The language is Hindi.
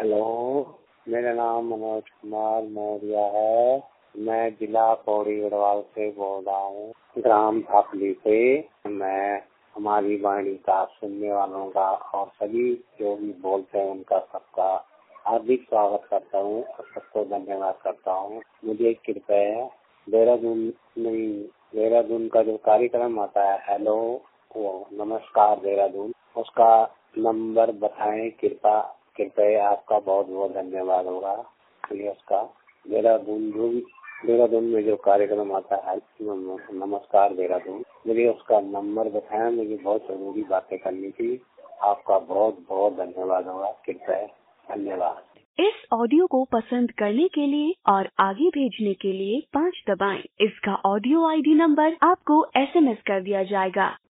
हेलो, मेरा नाम मनोज कुमार मौर्य है। मैं जिला पौड़ी गढ़वाल से बोल रहा हूँ, ग्राम थापली से। मैं हमारी वाणी का सुनने वालों का और सभी जो भी बोलते हैं उनका सबका हार्दिक स्वागत करता हूँ और सबको धन्यवाद करता हूँ। मुझे कृपया देहरादून का जो कार्यक्रम आता है, हेलो वो नमस्कार देहरादून, उसका नंबर बताएं कृपया। आपका बहुत बहुत धन्यवाद होगा। ये उसका देहरादून में जो कार्यक्रम आता है, नमस्कार देहरादून, मुझे उसका नंबर बताएं। मुझे बहुत जरूरी बातें करनी थी। आपका बहुत बहुत धन्यवाद होगा। कृपया धन्यवाद। इस ऑडियो को पसंद करने के लिए और आगे भेजने के लिए 5 दबाएं। इसका ऑडियो ID नंबर आपको SMS कर दिया जाएगा।